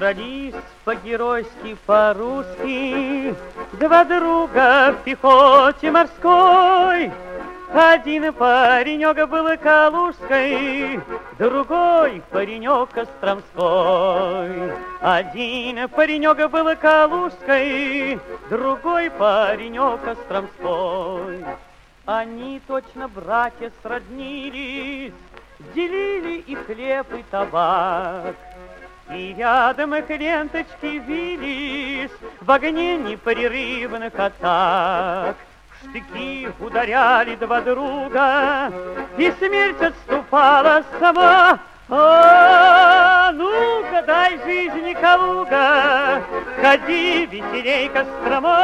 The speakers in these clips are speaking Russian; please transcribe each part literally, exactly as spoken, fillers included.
Дрались по-геройски, по-русски, два друга в пехоте морской. Один паренек был калужской, другой паренек костромской. Один паренек был калужской, другой паренек костромской. Они точно братья сроднились, делили и хлеб, и табак. И рядом их ленточки вились в огне непрерывных атак. В штыки ударяли два друга, и смерть отступала сама. А, ну-ка, дай жизни, Калуга, ходи веселей, Кострома.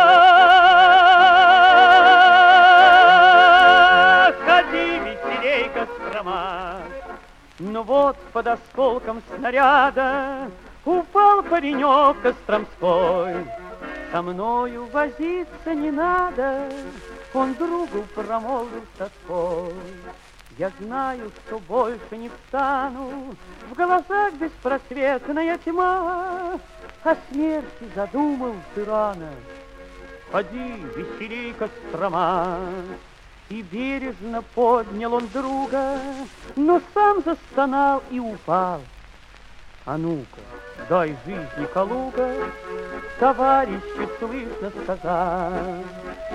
Ходи веселей, Кострома. Ну вот под осколком снаряда упал паренек костромской. Со мною возиться не надо, он другу промолвил с тоской. Я знаю, что больше не встану, в глазах беспросветная тьма. О смерти задумался рано, ходи веселей, Кострома. И бережно поднял он друга, но сам застонал и упал. А ну-ка, дай жизни, Калуга, товарищу слышно сказал.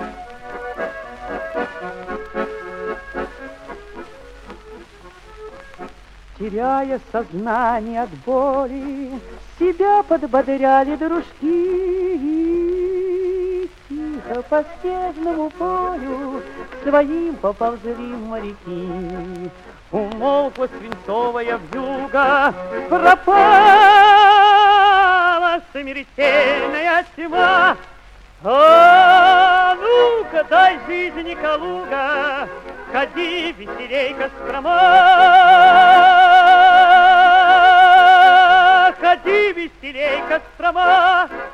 Теряя сознание от боли, себя подбодряли дружки. Тихо по снежному полю своим поползли моряки. Умолкла свинцовая вьюга, пропала смертельная тьма. А ну-ка, дай жизни, Калуга, ходи веселей, Кострома. Ходи веселей, Кострома.